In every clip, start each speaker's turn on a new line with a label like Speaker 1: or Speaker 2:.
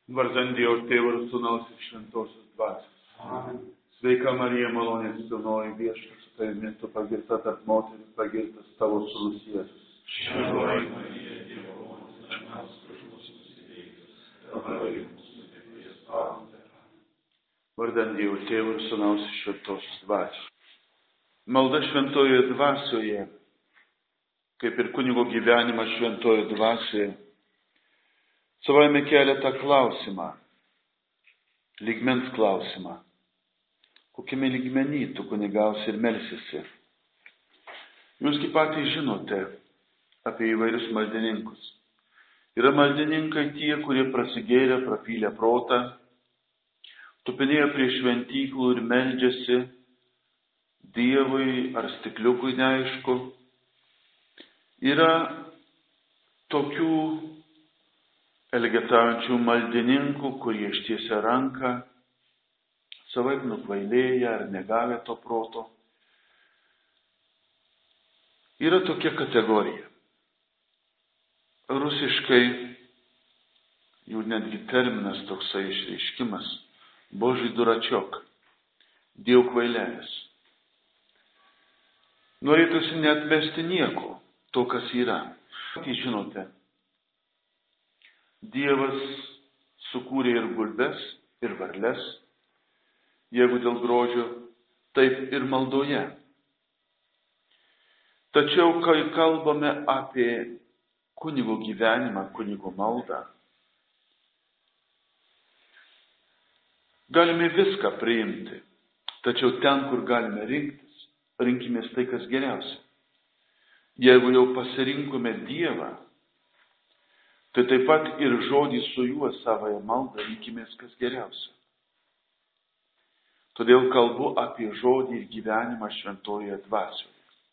Speaker 1: Vardan Dievo Tėvo ir Sūnaus ir Šventosios Dvasios.
Speaker 2: Amen.
Speaker 1: Sveika Marija, malonės pilnoji, Viešpats su tavimi, tu pagirta tarp moterų, pagirtas tavo sūnus Jėzus.
Speaker 2: Šventoji Marija, Dievo motina, melsk už mus nusidėjėlius, dabar ir mūsų mirties valandą.
Speaker 1: Vardan Dievo Tėvo ir Sūnaus ir Šventosios Dvasios. Malda Šventojoje Dvasioje, kaip ir kunigo gyvenimas Šventojoje Dvasioje, savaime kelia tą klausimą, lygmens klausimą. Kokiame lygmenį tu kunigausi ir melsiesi? Jūsgi patys žinote apie įvairius maldininkus. Yra maldininkai tie, kurie prasigėrė, prapylė protą, tupinėjo prie šventyklų ir meldžiasi Dievui ar stikliukui neaišku. Yra tokių elgetaujančių maldininkų, kurie ištiesia ranką, savaip nukvailėję ar negavę to proto. Yra tokia kategorija. Rusiškai jų netgi terminas toksai išreiškimas Božий duračiok, Dievo kvailelis. Norėtųsi neatmesti nieko, to kas yra. Jūs žinote, Dievas sukūrė ir gulbes, ir varles, jeigu dėl grožio, taip ir maldoje. Tačiau, kai kalbame apie kunigo gyvenimą, kunigo maldą, galime viską priimti, tačiau ten, kur galime rinktis, rinkimės tai, kas geriausia. Jeigu jau pasirinkome Dievą, tai taip pat ir žodį su juo savoje maldą rinkimės, kas geriausia. Todėl kalbu apie žodį ir gyvenimą Šventojoje Dvasioje.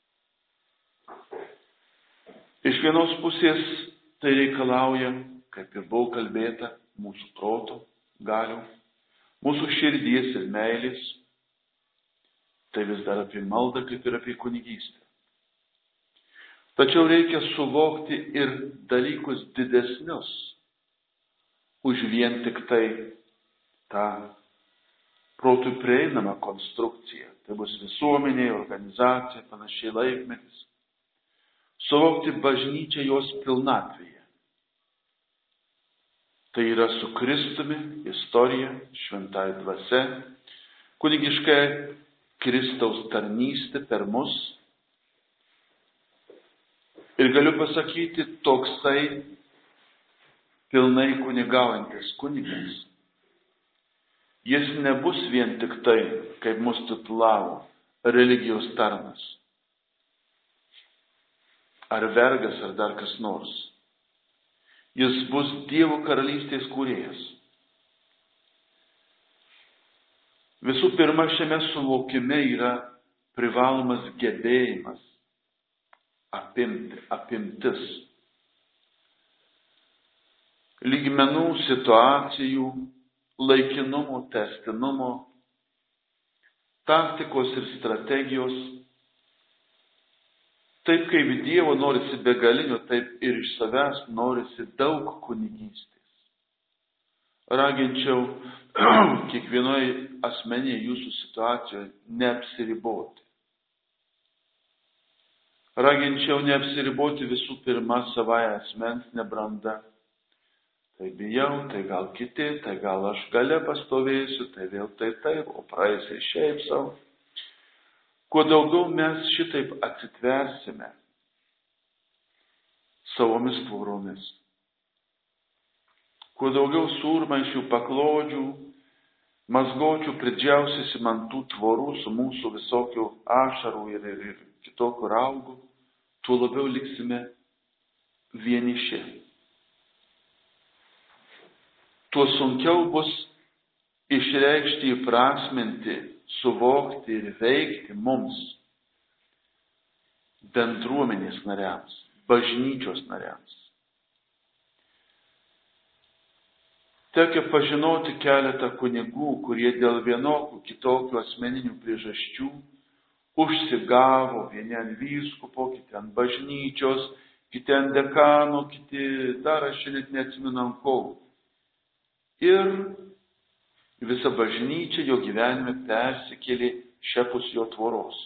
Speaker 1: Iš vienos pusės tai reikalauja, kaip ir buvo kalbėta, mūsų proto, galių, mūsų širdies ir meilės. Tai vis dar apie maldą, kaip ir apie kunigystę. Tačiau reikia suvokti ir dalykus didesnius už vien tik tai tą protui prieinamą konstrukciją. Tai bus visuomenė, organizacija, panašiai laikmetis. Suvokti bažnyčią jos pilnatvėje. Tai yra su Kristumi, istorija, šventai dvasia, kunigiškai Kristaus tarnystė per mus. Ir galiu pasakyti, toksai pilnai kunigaujantis kunigas. Jis nebus vien tik tai, kaip mus titulavo, religijos tarnas. Ar vergas, ar dar kas nors. Jis bus Dievo karalystės kūrėjas. Visų pirma, šiame suvokime yra privalomas gebėjimas apimtis lygmenų, situacijų, laikinumo, tęstinumo, taktikos ir strategijos. Taip kaip Dievo norisi begalinio, taip ir iš savęs norisi daug kunigystės. Raginčiau kiekvienoje asmenyje jūsų situacijoje neapsiriboti. Raginčiau neapsiriboti visų pirma savąją asmens nebrandą. Tai bijau, tai gal kiti, tai gal aš gale pastovėsiu, tai vėl taip, o praeisiai šiaip savo. Kuo daugiau mes šitaip atsitversime savomis tvoromis, kuo daugiau surmaišių, paklodžių, mazgočių pridžiausiasi man tų tvorų su mūsų visokių ašarų ir kitokių raugų, tuo labiau liksime vieniši. Tuo sunkiau bus išreikšti, įprasminti, suvokti ir veikti mums, bendruomenės nariams, bažnyčios nariams. Tekia pažinoti keletą kunigų, kurie dėl vienokių kitokių asmeninių priežasčių užsigavo, vieni ant vyskupo, kiti ant bažnyčios, kiti ant dekano, kiti dar aš net neatsimenu ant ko. Ir visa bažnyčia jo gyvenime persikėlė šiapus jo tvoros.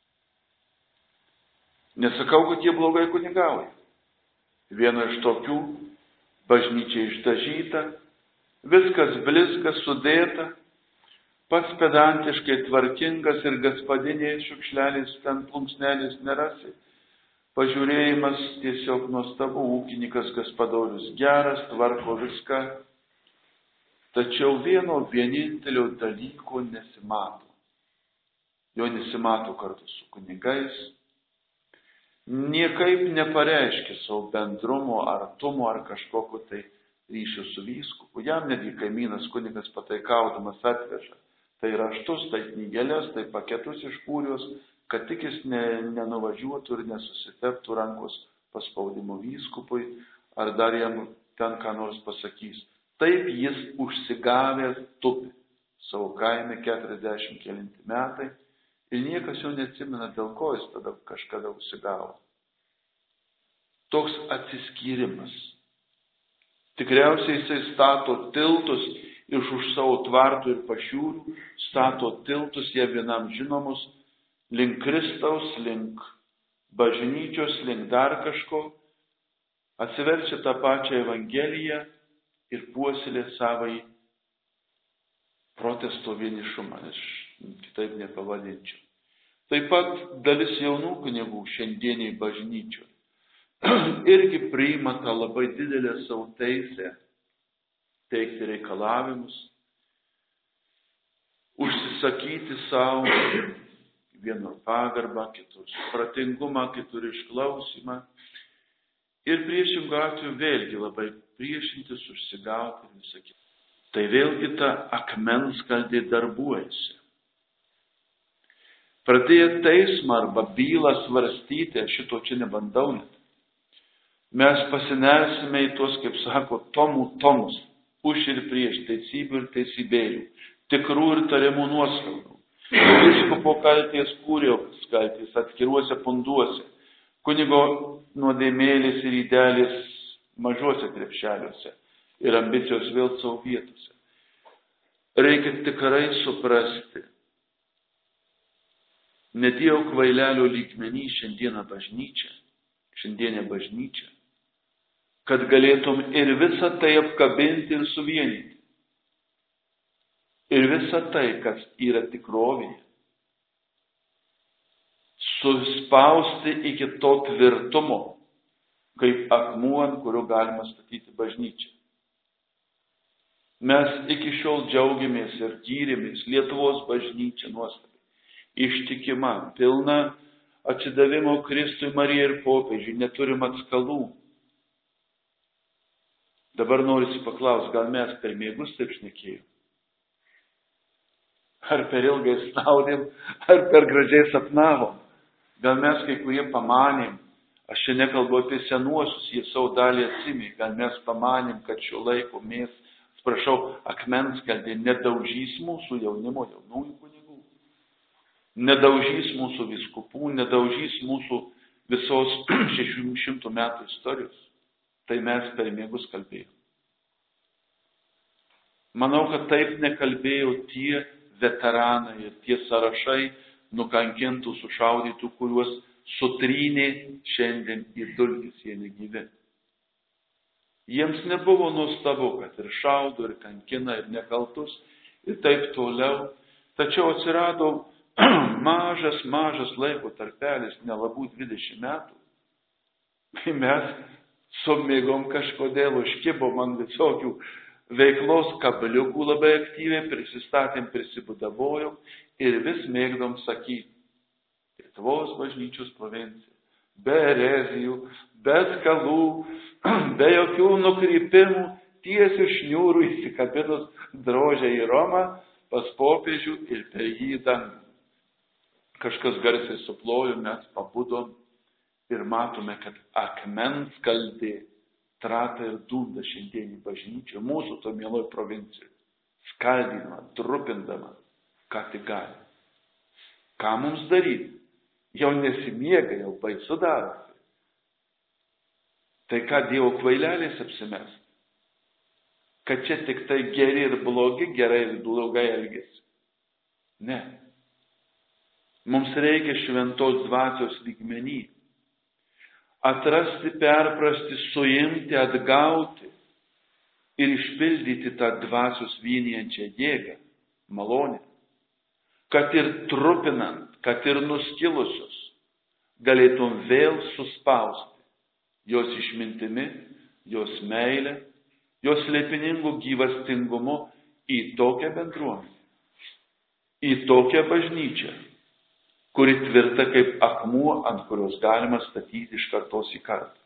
Speaker 1: Nesakau, kad jie blogai kunigauja. Viena iš tokių bažnyčia išdažyta, viskas blizga, sudėta, pats pedantiškai tvarkingas ir gaspadinės šiukšlelės, ten plunksnelės nerasi. Pažiūrėjimas tiesiog nuostabu, ūkininkas gaspadorius geras, tvarko viską. Tačiau vieno vienintelio dalyko nesimato. Jo nesimato kartu su kunigais. Niekaip nepareiškia savo bendrumo, artumo ar kažkokio tai ryšio su vyskupu. Jam netgi kaimynas kunigas pataikaudamas atveža. Tai raštus, tai knygelės, tai paketus iš kūrios, kad tik jis nenuvažiuotų ir nesusiteptų rankos paspaudimo vyskupui, ar dar jam ten ką nors pasakys. Taip jis užsigavęs tupi savo kaime 40 kelinti metai ir niekas jau neatsimena, dėl ko jis tada kažkada užsigavo. Toks atsiskyrimas. Tikriausiai jisai stato tiltus iš už savo tvartų ir pašiūrių, stato tiltus jie vienam žinomus, link Kristaus, link bažnyčios, link dar kažko, atsiverčia tą pačią Evangeliją ir puoselė savai protesto vienišumą, aš kitaip nepavadinčiau. Taip pat dalis jaunų kunigų šiandieniai bažnyčioj irgi priima tą labai didelę savo teisę teikti reikalavimus, užsisakyti savo vienur pagarbą, kitur supratingumą, kitur išklausimą ir priešingų atveju vėlgi labai priešintis, užsigauti ir visą kitą. Tai vėlgi ta akmenskaldė darbuojasi. Pradėję teismą arba bylą svarstyti, aš šito čia nebandau net. Mes pasinersime į tuos, kaip sako, tomus, už ir prieš, teisybių ir teisybėlių, tikrų ir tariamų nuoskaudų, vyskupo kaltės, kūrijos kaltės, atskiruose punduose, kunigo nuodėmėlės ir įdelės mažuose krepšeliuose ir ambicijos vėl savo vietose. Reikia tikrai suprasti, ne Dievo kvailelio lygmenį šiandienė bažnyčia, kad galėtum ir visą tai apkabinti ir suvienyti. Ir visą tai, kas yra tikrovėje, suspausti iki to tvirtumo, kaip akmuo, ant kurio galima statyti bažnyčią. Mes iki šiol džiaugiamės ir gyrėmės Lietuvos bažnyčia nuostabiai, ištikima, pilna atsidavimo Kristui, Marijai ir popiežiui, neturim atskalų. Dabar norisi paklausti, gal mes per miegus taip šnekėjom? Ar per ilgai snaudėm, ar per gražiai sapnavom? Gal mes kai kurie pamanėm, aš čia nekalbu apie senuosius, jie savo dalį atsimė, gal mes pamanėm, kad šio laiko mes, akmenskaldė nedaužys mūsų jaunimo, jaunųjų kunigų, nedaužys mūsų vyskupų, nedaužys mūsų visos 600 metų istorijos. Tai mes per miegus kalbėjom. Manau, kad taip nekalbėjo tie veteranai ir tie sąrašai nukankintų, sušaudytų, kuriuos sutrynė šiandien į dulkis, jie negyvi. Jiems nebuvo nuostabu, kad ir šaudo, ir kankina, ir nekaltus, ir taip toliau. Tačiau atsirado mažas laiko tarpelis, nelabų 20 metų. Mes sumėgom kažkodėl, užkibom ant visokių veiklos kabliukų labai aktyviai, prisistatėm, prisibudavojom ir vis mėgdom sakyti, Lietuvos bažnyčios provincija, be erezijų, be skalų, be jokių nukrypimų, tiesių šniūrų įsikabinus drožę į Romą pas popiežių ir per jį dangų. Kažkas garsiai suplojo, mes pabudom ir matome, kad akmenskaldė trata ir dūda šiandienį bažnyčią, mūsų to mieloj provincijai, skaldydama, trupindama, ką tik gali. Ką mums daryti? Jau nesimiega, jau baisu darosi. Tai ką Dievo kvailelės apsimest? kad čia tik tai geri ir blogi, gerai ir blogai elgesi. Ne. Mums reikia šventos dvasios lygmenį. Atrasti, perprasti, suimti, atgauti ir išpildyti tą dvasios vienijančią jėgą, malonę. Kad ir trupinant, kad ir nuskilusius, galėtum vėl suspausti jos išmintimi, jos meilę, jos slėpiningų gyvastingumu į tokią bendruomenę, į tokią bažnyčią, kuri tvirta kaip akmuo, ant kurios galima statyti iš kartos į kartą.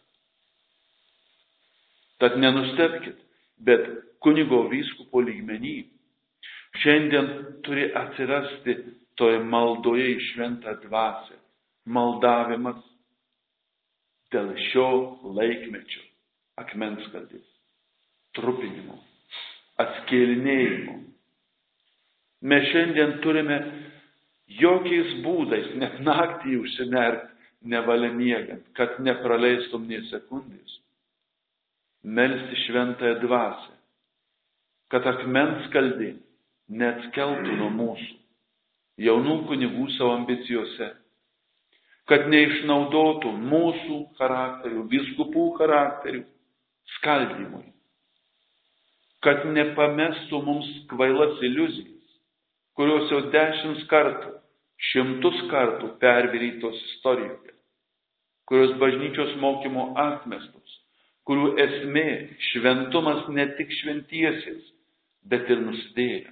Speaker 1: Tad nenustebkit, bet kunigo vyskupo lygmenį šiandien turi atsirasti toje maldoje į šventą dvasią, maldavimas dėl šio laikmečio akmenskaldės, trupinimo, atskėlinėjimo. Mes šiandien turime jokiais būdais, net naktį užsimerkti, nevalia miegant, kad nepraleistum nė sekundės. Melsti šventąją dvasią, kad akmenskaldė neatskeltų nuo mūsų jaunų kunigų savo ambicijose, kad neišnaudotų mūsų charakterių, vyskupų charakterių skaldymui, kad nepamestų mums kvailas iliuzijas, kurios jau 10 kartų, 100 kartų pervirytos istorijoje, kurios bažnyčios mokymo atmestos, kurių esmė šventumas ne tik šventiesiems, bet ir nusidėjėliams.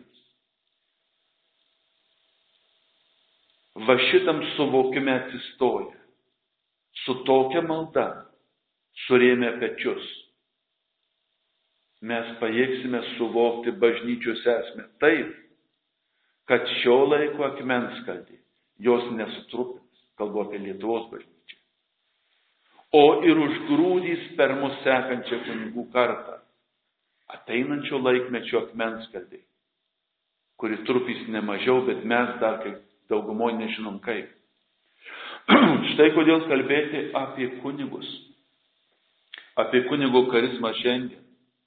Speaker 1: Va šitam suvokime atsistoja, su tokia malda surėmė pečius. Mes pajėgsime suvokti bažnyčios esmę taip, kad šio laiko akmenskaldė jos nesutrupins, kalbu apie Lietuvos bažnyčią, o ir užgrūdys per mus sekančią kunigų kartą, ateinančio laikmečio akmenskaldė, kuri trupys ne mažiau, bet mes dar kaip daugumoje nežinom kaip. Štai kodėl kalbėti apie kunigus, apie kunigo karizmą šiandien.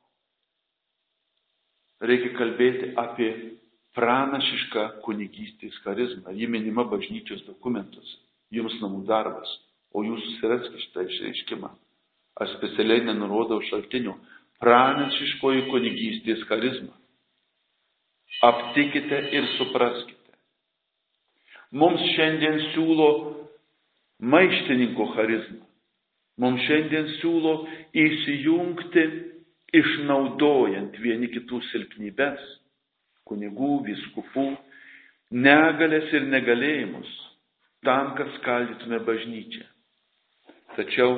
Speaker 1: Reikia kalbėti apie pranašišką kunigystės charizmą. Ji minima bažnyčios dokumentuose. Jums namų darbas, o jūs susiraskite šitą išreiškimą. Aš specialiai nenurodau šaltinių. Pranašiškoji kunigystės charizma. Aptikite ir supraskite. Mums šiandien siūlo maištininko charizmą. Mums šiandien siūlo įsijungti, išnaudojant vieni kitų silpnybes, kunigų, vyskupų, negalės ir negalėjimus, tam, kad skaldytume bažnyčią. Tačiau,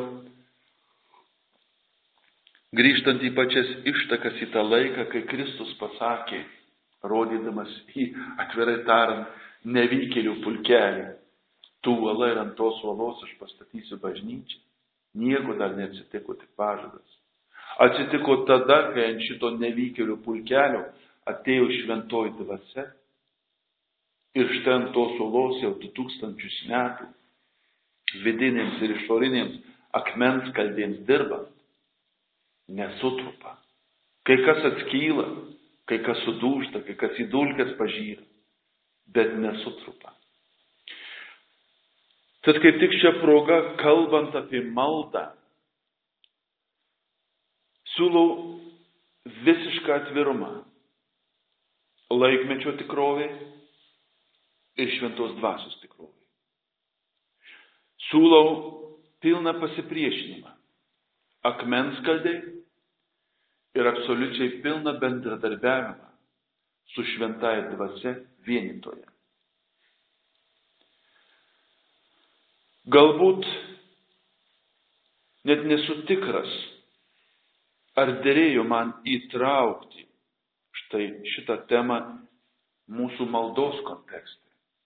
Speaker 1: grįžtant į pačias ištakas į tą laiką, kai Kristus pasakė, rodydamas į, atvirai tariant, nevykėlių pulkelį, tu uola ir ant tos uolos aš pastatysiu bažnyčią. Nieko dar neatsitiko, tik pažadas. Atsitiko tada, kai ant šito nevykėlių pulkelio atėjo šventoji dvasia ir štai ant tos uolos jau 2000 metų vidinėms ir išorinėms akmenskaldėms dirbant nesutrupa. Kai kas atskyla, kai kas sudūžta, kai kas į dulkes pažyra, bet nesutrupa. Tad kaip tik šią progą, kalbant apie maldą, siūlau visišką atvirumą laikmečio tikrovė ir šventos dvasios tikrovė. Siūlau pilną pasipriešinimą akmenskaldai ir absoliučiai pilną bendradarbiavimą su šventąja dvasia vienytoje. Galbūt net nesu tikras, ar derėjo man įtraukti štai šitą temą mūsų maldos kontekste.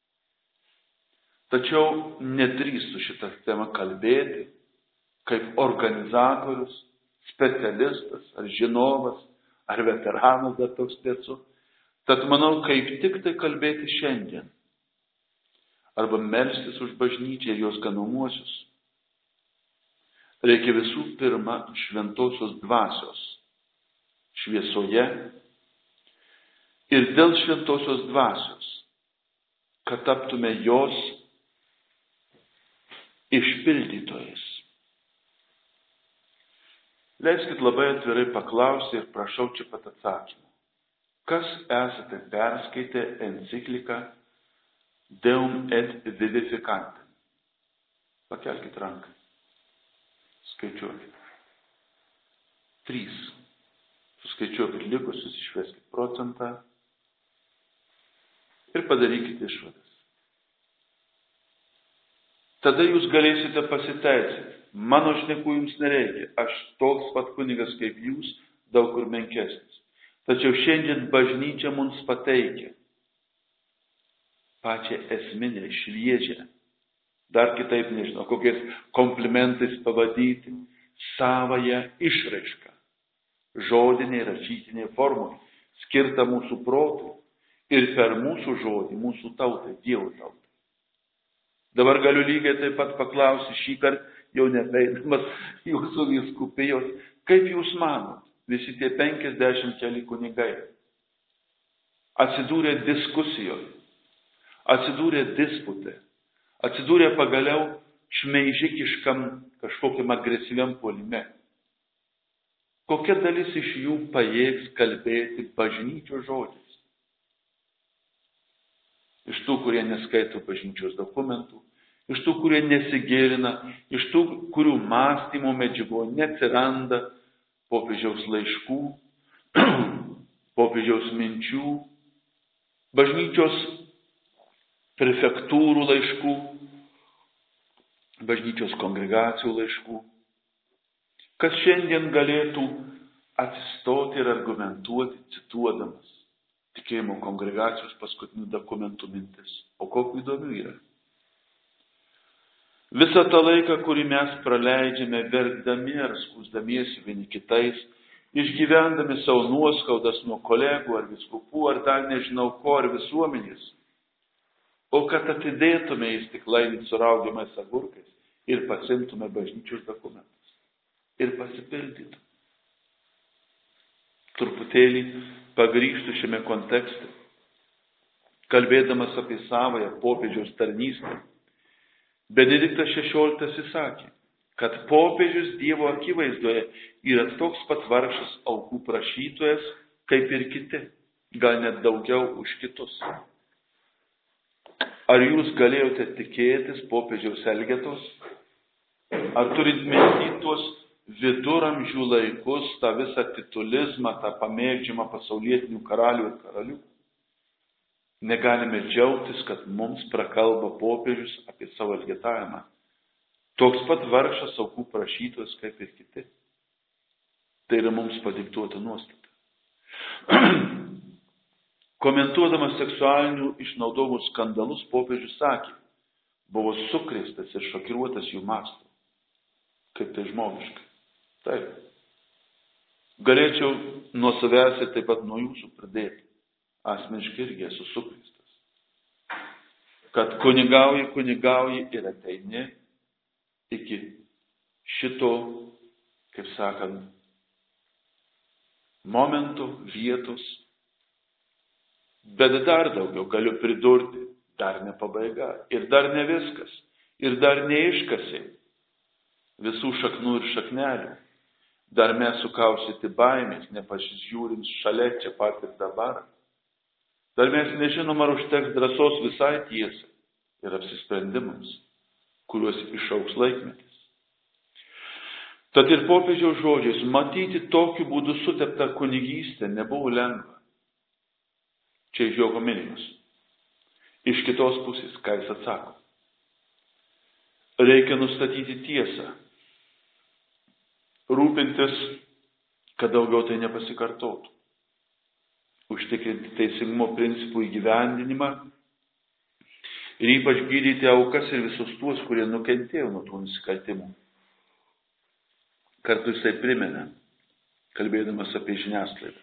Speaker 1: Tačiau nedrįstu šitą temą kalbėti kaip organizatorius, specialistas, ar žinovas, ar veteranas dar toks tiesu. Tad manau, kaip tik tai kalbėti šiandien. Arba melstis už bažnyčią ir jos ganomuosius. Reikia visų pirma šventosios dvasios, šviesoje ir dėl šventosios dvasios, kad taptume jos išpildytojais. Leiskit labai atvirai paklausti ir prašau čia pat atsakymą. Kas esate perskaitę encikliką Deum et Vivificantem? Pakelkit ranką. Skaičiuokit. 3. Suskaičiuokit likusius, išveskit procentą ir padarykit išvadas. Tada jūs galėsite pasiteisinti. Mano šnekų jums nereikia. Aš toks pat kunigas kaip jūs, daug kur menkesnis. Tačiau šiandien bažnyčia mums pateikia pačią esminę, šviežią, dar kitaip nežinau, kokiais komplimentais pavadyti, savąją išraišką, žodinė, rašytinė formulė, skirta mūsų protui ir per mūsų žodį, mūsų tautai, Dievo tautai. Dabar galiu lygiai taip pat paklausti šį kartą, jau nebeidamas jūsų vyskupijos, kaip jūs manot, visi tie 50 keli kunigai atsidūrė diskusijoje, atsidūrė dispute, atsidūrė pagaliau šmeižikiškam kažkokiam agresyviam puolime. Kokia dalis iš jų pajėgs kalbėti bažnyčios žodžiais? Iš tų, kurie neskaito bažnyčios dokumentų, iš tų, kurie nesigilina, iš tų, kurių mąstymo medžiago neatsiranda popiežiaus laiškų, popiežiaus minčių, bažnyčios prefektūrų laiškų, bažnyčios kongregacijų laiškų, kas šiandien galėtų atsistoti ir argumentuoti, cituodamas tikėjimo kongregacijos paskutinių dokumentų mintis. O kokių įdomių yra. Visą tą laiką, kurį mes praleidžiame verkdami ar skųsdamiesi vieni kitais, išgyvendami savo nuoskaudas nuo kolegų ar vyskupų, ar dar nežinau ko, ar visuomenės, o kad atidėtume į stiklainį su raugiamais agurkais ir pasiimtume bažnyčios dokumentus ir pasipildytume. Truputėlį pagrįžtų šiame kontekste, kalbėdamas apie savąją popiežiaus tarnystę. Benediktas XVI sakė, kad popiežius Dievo akivaizdoje yra toks pat vargšas aukų prašytojas, kaip ir kiti, gal net daugiau už kitus. Ar jūs galėjote tikėtis popiežiaus elgetos? Ar turit minty tuos viduramžių laikus, tą visą titulizmą, tą pamėgdžiamą pasaulietinių karalių ir karalių? Negalime džiaugtis, kad mums prakalba popiežius apie savo elgetavimą. Toks pat vargšas aukų prašytojas kaip ir kiti. Tai yra mums padiktuota nuostata. Komentuodamas seksualinių išnaudojimų skandalus, popiežius sakė, buvo sukrėstas ir šokiruotas jų masto. Kaip tai žmogiškai. Taip. Galėčiau nuo savęs ir taip pat nuo jūsų pradėti. Asmeniškai irgi esu sukrėstas. Kad kunigauji ir ateini iki šito, kaip sakant, momento, vietos. Bet dar daugiau galiu pridurti, dar ne pabaiga. Ir dar ne viskas. Ir dar neiškasė visų šaknų ir šaknelių. Dar mes sukausyti baimės, nepasižiūrint šalia čia pat ir dabar. Dar mes nežinom, ar užteks drąsos visai tiesai ir apsisprendimams, kuriuos išauks laikmetis. Tad ir popiežiaus žodžiais matyti tokiu būdu suteptą kunigystę nebuvo lengva. Čia iš jo homilinos. Iš kitos pusės, ką jis atsako. Reikia nustatyti tiesą. Rūpintis, kad daugiau tai nepasikartotų. Užtikrinti teisingumo principų įgyvendinimą ir ypač gydyti aukas ir visus tuos, kurie nukentėjo nuo tų nusikaltimų. Kartu jisai primena, kalbėdamas apie žiniasklaidą,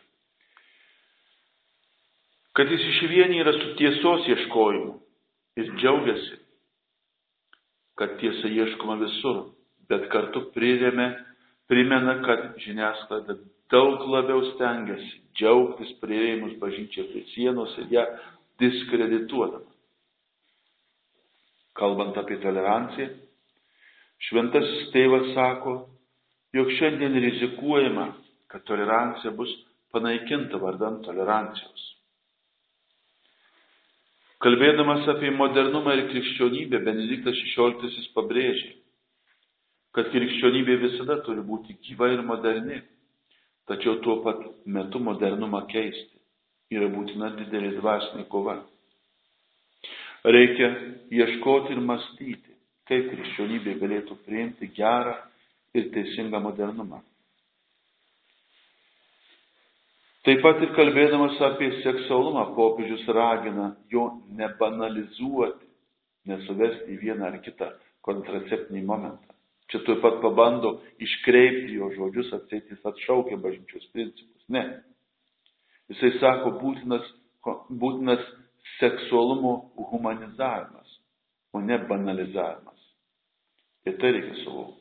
Speaker 1: kad jis išvien yra su tiesos ieškojimu ir džiaugiasi, kad tiesa ieškoma visur, bet kartu primena, kad žiniasklaida daug labiau stengiasi džiaugtis prieimus bažnyčią prie sienos ir ją diskredituodama. Kalbant apie toleranciją, šventasis tėvas sako, jog šiandien rizikuojama, kad tolerancija bus panaikinta vardan tolerancijos. Kalbėdamas apie modernumą ir krikščionybę, Benediktas XVI pabrėžė, kad krikščionybė visada turi būti gyva ir moderni, tačiau tuo pat metu modernumą keisti yra būtina didelė dvasinė kova. Reikia ieškoti ir mąstyti, kaip krikščionybė galėtų priimti gerą ir teisingą modernumą. Taip pat ir kalbėdamas apie seksualumą, popiežius ragina jo nebanalizuoti, nesuvesti į vieną ar kitą kontraceptinį momentą. Čia taip pat pabando iškreipti jo žodžius, atseit jis atšaukia bažnyčios principus. Ne. Jisai sako, būtinas seksualumo humanizavimas, o ne banalizavimas. Ir tai reikia suvokti.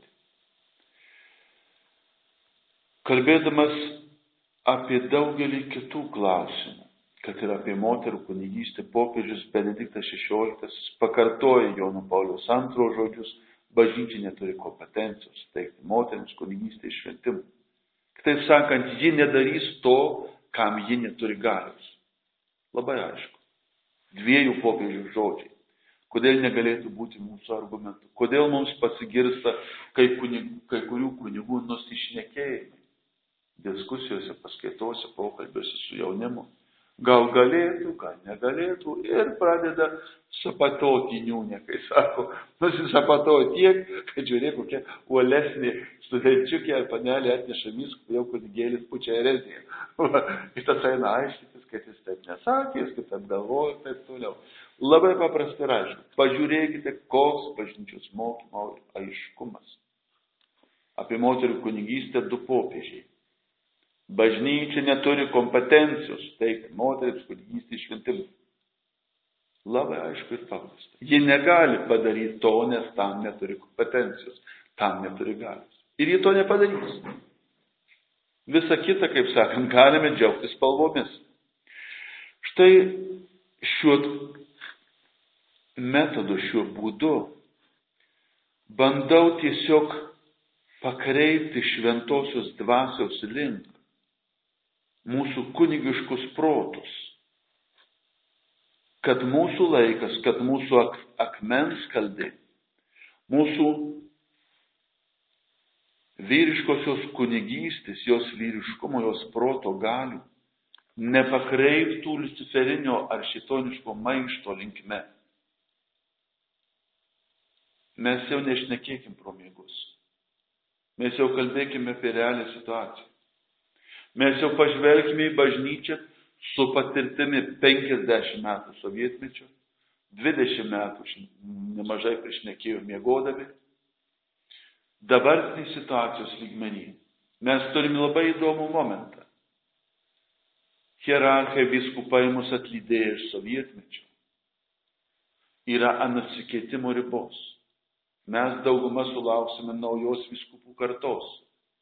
Speaker 1: Kalbėdamas apie daugelį kitų klausimų, kad ir apie moterų kunigystę, popiežius Benediktas XVI pakartoja Jono Pauliaus II žodžius, bažnyčia neturi kompetencijos teikti moterims kunigystę šventimų. Kitaip sakant, ji nedarys to, kam ji neturi galios. Labai aišku. Dviejų popiežių žodžiai. Kodėl negalėtų būti mūsų argumentų? Kodėl mums pasigirsta kai kurių kunigų nusišnekėjimai? Diskusijose, paskaitose, pokalbiuose su jaunimu. Gal galėtų, gal negalėtų ir pradeda sapatoti niūnė, kai sako, nusisapatoja tiek, kad žiūrėk, kokia uolesnė studenčiukė ar panelė atneša miskų, jau kunigėlis pučia ereziją. Ir tas eina aiškytis, kad jis taip nesakė, jis taip galvoja ir taip toliau. Labai paprastai ir aišku. Pažiūrėkite, koks bažnyčios mokymo aiškumas. Apie moterų kunigystę 2 popiežiai. Bažnyčia neturi kompetencijos teikti moterims kunigystę šventimų. Labai aišku ir paprasta. Ji negali padaryti to, nes tam neturi kompetencijos, tam neturi galios. Ir ji to nepadarys. Visa kita, kaip sakant, galime džiaugtis spalvomis. Štai šiuo metodu, šiuo būdu bandau tiesiog pakreipti šventosios dvasios link mūsų kunigiškus protus, kad mūsų laikas, kad mūsų akmenskaldė, mūsų vyriškosios kunigystės, jos vyriškumo, jos proto galių, nepakreiptų luciferinio ar šitoniško maišto linkme. Mes jau nešnekėkim pro miegus. Mes jau kalbėkime apie realią situaciją. Mes jau pažvelgime į bažnyčią su patirtimi 50 metų sovietmečio, 20 metų nemažai prišnekėjo miegodami. Dabartinį situacijos lygmenį mes turime labai įdomų momentą. Hierarchai vyskupai mus atlydėjo iš sovietmečio. Yra ant atsikeitimo ribos. Mes daugumą sulauksime naujos vyskupų kartos.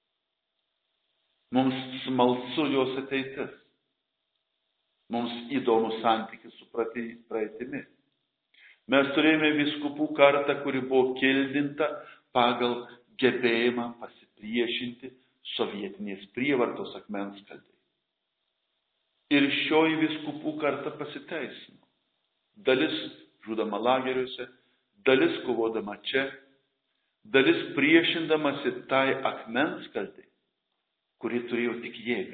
Speaker 1: Mums smalsu jos ateitis. Mums įdomus santykis su praeitimi. Mes turėjome vyskupų kartą, kuri buvo kildinta pagal gebėjimą pasipriešinti sovietinės prievartos akmenskaldai. Ir šioji vyskupų karta pasiteisino. Dalis žudama lageriuose, dalis kovodama čia, dalis priešindamasi tai akmenskaldai, kuri turėjo tik jėgą.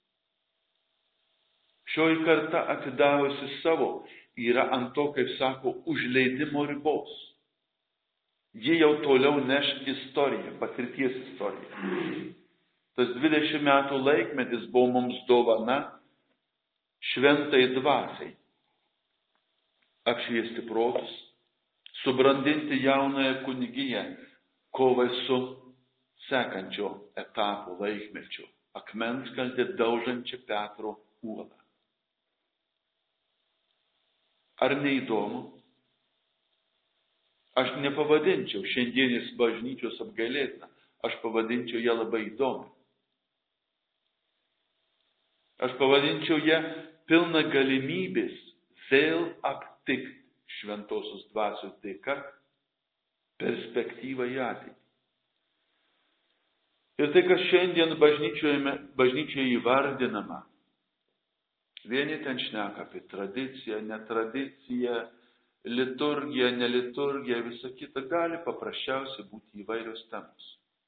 Speaker 1: Šioji karta atidavusi savo yra ant to, kaip sako, užleidimo ribos. Ji jau toliau neš istoriją, patirties istoriją. Tas 20 metų laikmetis buvo mums dovana šventai dvasiai. Apšviesti protus, subrandinti jaunąją kunigiją, kovai su sekančio etapo laikmečio, akmenskaldė daužančią Petro uolą. Ar neįdomu? Aš nepavadinčiau šiandienės bažnyčios apgailėtiną, aš pavadinčiau ją labai įdomu. Aš pavadinčiau ją pilna galimybės vėl aptikti šventosios dvasios dėka perspektyvą į ateitį. Ir tai, kas šiandien bažnyčioje įvardinama, vieni ten šneka apie tradiciją, netradiciją, liturgiją, neliturgiją, visa kita gali paprasčiausiai būti įvairios temos.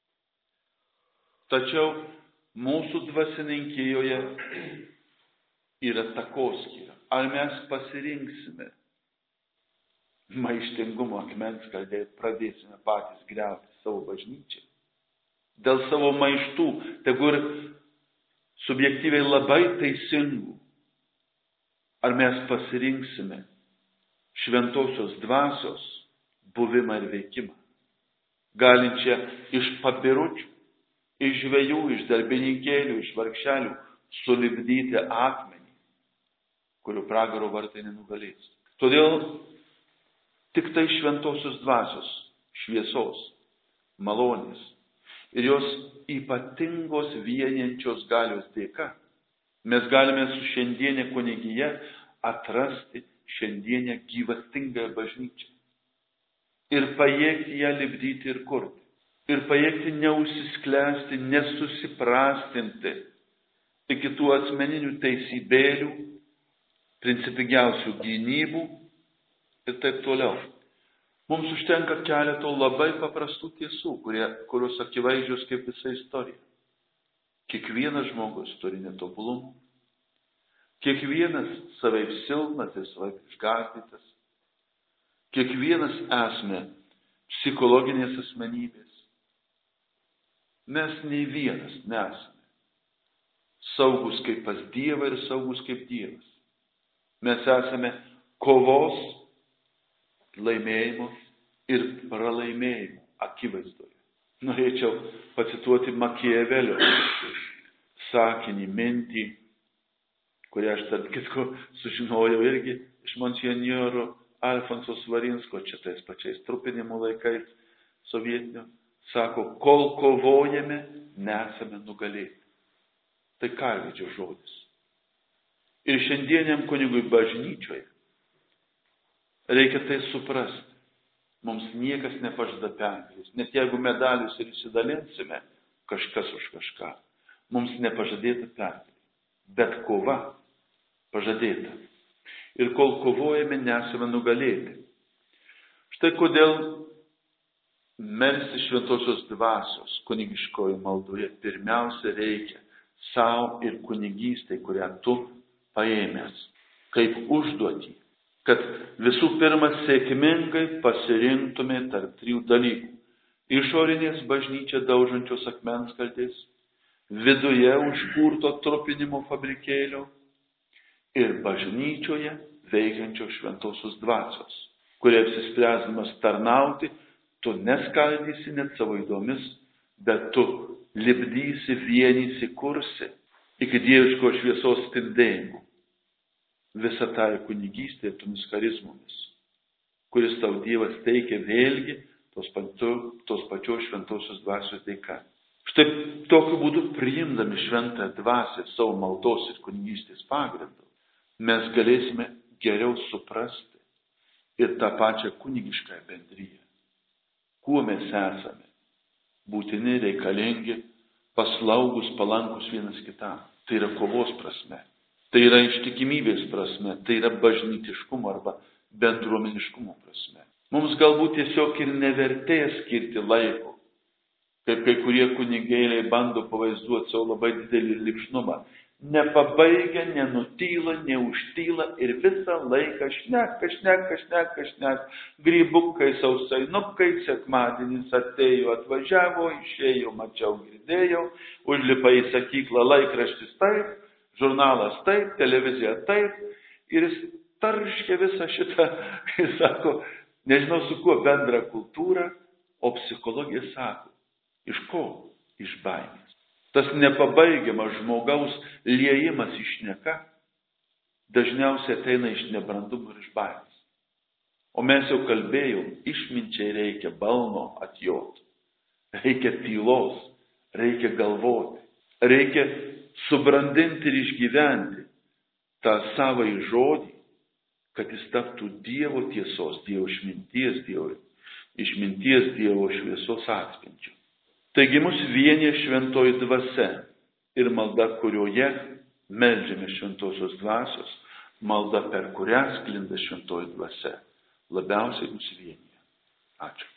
Speaker 1: Tačiau mūsų dvasininkijoje yra takoskyra. Ar mes pasirinksime maištingumo akmens, kad pradėsime patys griauti savo bažnyčią? Dėl savo maištų, tegu ir subjektyviai labai teisingų. Ar mes pasirinksime šventosios dvasios buvimą ir veikimą, galinčią iš pabiručių, iš žvejų, iš darbininkėlių, iš vargšelių sulipdyti akmenį, kurių pragaro vartai nenugalės. Todėl tik tai šventosios dvasios, šviesos, malonės ir jos ypatingos vieniančios galios dėka mes galime su šiandienė kunigija atrasti šiandienę gyvastingąją bažnyčią ir pajėgti ją lipdyti ir kurti. Ir pajėgti neužsisklęsti, nesusiprastinti iki tų asmeninių teisybėlių, principingiausių gynybų ir taip toliau. Mums užtenka keleto labai paprastų tiesų, kurios akivaizdžios kaip visa istorija. Kiekvienas žmogus turi netobulumų. Kiekvienas savaip silpnas ir savaip išgąsdytas. Kiekvienas esame psichologinės asmenybės. Mes nei vienas nesame saugus kaip pas Dievą ir saugus kaip Dievas. Mes esame kovos, laimėjimo ir pralaimėjimo akivaizdoje. Norėčiau pacituoti Makiavelio sakinį, mintį, kurią aš tarp kitko sužinojau irgi iš monsinjoro Alfonso Svarinsko, čia tais pačiais trupinimo laikais sovietinio. Sako, kol kovojame, nesame nugalėti. Tai karvedžio žodis. Ir šiandieniam kunigui bažnyčioje reikia tai suprasti. Mums niekas nepažada pergalės. Net jeigu medalius ir įsidalinsime kažkas už kažką, mums nepažadėta pergalė. Bet kova pažadėta. Ir kol kovojame, nesame nugalėti. Štai kodėl melsti šventosios dvasios kunigiškoje maldoje pirmiausia reikia savo ir kunigystai, kurią tu paėmęs, kaip užduotį, kad visų pirma sėkmingai pasirinktume tarp trijų dalykų. Išorinės bažnyčią daužančios akmenskaldės, viduje užkurto trupinimo fabrikėlio ir bažnyčioje veikiančios šventosios dvasios, kurie apsispręsdamas tarnauti, tu neskaldysi net savo įdomis, bet tu lipdysi, vienysi, kursi iki dieviško šviesos spindėjimo. Visą tą kunigystę ir tomis charizmomis, kuris tau Dievas teikia vėlgi tos pačios šventosios dvasios dėka. Štai tokiu būdu priimdami šventą dvasią savo maldos ir kunigystės pagrindu, mes galėsime geriau suprasti ir tą pačią kunigiškąją bendriją. Kuo mes esame? Būtini, reikalingi, paslaugus, palankus vienas kitam. Tai yra kovos prasme. Tai yra ištikimybės prasme. Tai yra bažnytiškumo arba bendruomeniškumo prasme. Mums galbūt tiesiog ir nevertės skirti laiko. Kaip kai kurie kunigėliai bando pavaizduoti savo labai didelį lipšnumą. Nepabaigia, nenutyla, neužtyla ir visą laiką šneka. Grybukai, sausainukai, sekmadienis atėjo, atvažiavo, išėjo, mačiau, girdėjau, užlipa į sakyklą, laikraštis taip, žurnalas taip, televizija taip. Ir jis tarškia visą šitą, jis sako, nežinau su kuo bendra kultūra, o psichologija sako, iš ko? Iš baimės. Tas nepabaigiamas žmogaus liejimas į šneka dažniausiai ateina iš nebrandumo ir iš baimės. O mes jau kalbėjom, išminčiai reikia balno atjot, reikia tylos, reikia galvoti, reikia subrandinti ir išgyventi tą savąjį žodį, kad jis taptų Dievo tiesos, Dievo išminties, Dievo šviesos atspindžiu. Taigi mus vienyje šventoji dvasia ir malda, kurioje meldžiame šventosios dvasios, malda, per kurią sklinda šventoji dvasia, labiausiai mus vienyje. Ačiū.